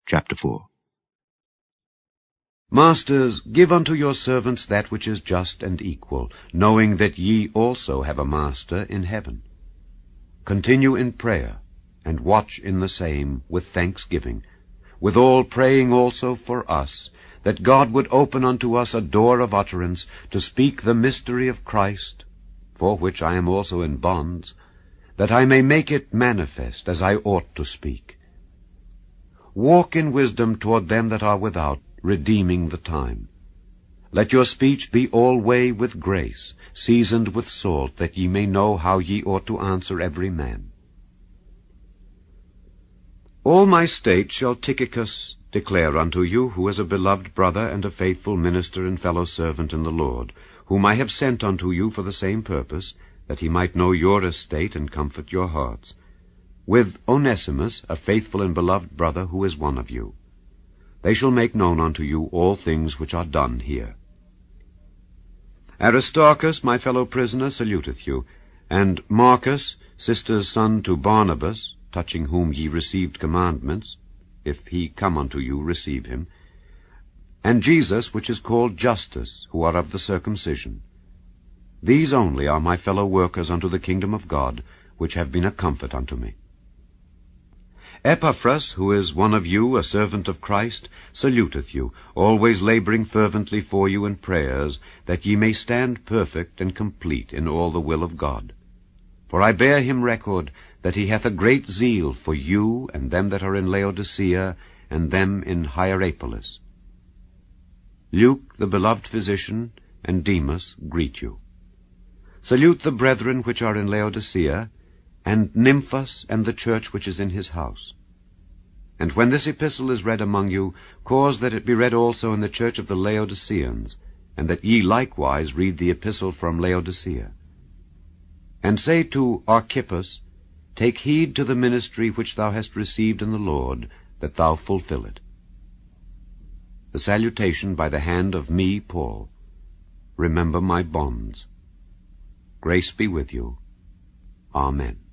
Chapter 4. Masters, give unto your servants that which is just and equal, knowing that ye also have a Master in heaven. Continue in prayer, and watch in the same with thanksgiving, withal praying also for us, that God would open unto us a door of utterance to speak the mystery of Christ, for which I am also in bonds, that I may make it manifest as I ought to speak. Walk in wisdom toward them that are without, redeeming the time. Let your speech be alway with grace, seasoned with salt, that ye may know how ye ought to answer every man. All my state shall Tychicus declare unto you, who is a beloved brother and a faithful minister and fellow servant in the Lord, whom I have sent unto you for the same purpose, that he might know your estate and comfort your hearts, with Onesimus, a faithful and beloved brother, who is one of you. They shall make known unto you all things which are done here. Aristarchus, my fellow prisoner, saluteth you, and Marcus, sister's son to Barnabas, touching whom ye received commandments. If he come unto you, receive him. And Jesus, which is called Justus, who are of the circumcision. These only are my fellow workers unto the kingdom of God, which have been a comfort unto me. Epaphras, who is one of you, a servant of Christ, saluteth you, always laboring fervently for you in prayers, that ye may stand perfect and complete in all the will of God. For I bear him record that he hath a great zeal for you and them that are in Laodicea, and them in Hierapolis. Luke, the beloved physician, and Demas greet you. Salute the brethren which are in Laodicea, and Nymphas and the church which is in his house. And when this epistle is read among you, cause that it be read also in the church of the Laodiceans, and that ye likewise read the epistle from Laodicea. And say to Archippus, Take heed to the ministry which thou hast received in the Lord, that thou fulfill it. The salutation by the hand of me, Paul. Remember my bonds. Grace be with you. Amen.